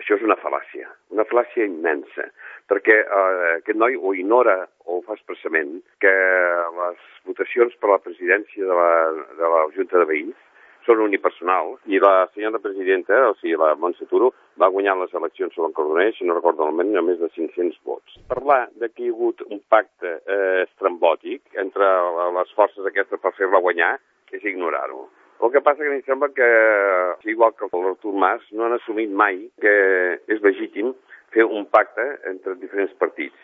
Això és una fal·làcia immensa, perquè aquest noi o ignora o ho fa expressament que les votacions per a la presidència de la Junta de Veïns són unipersonals i la senyora presidenta, o sigui, la Montse Turo, va guanyar les eleccions sobre el Cardonès, si no recordo malament, a més de 500 vots. Parlar de que hi ha hagut un pacte estrambòtic entre les forces aquestes per fer-la guanyar és ignorar-ho. El que passa que em sembla que, igual que l'Artur Mas, no han assumit mai que és legítim fer un pacte entre diferents partits.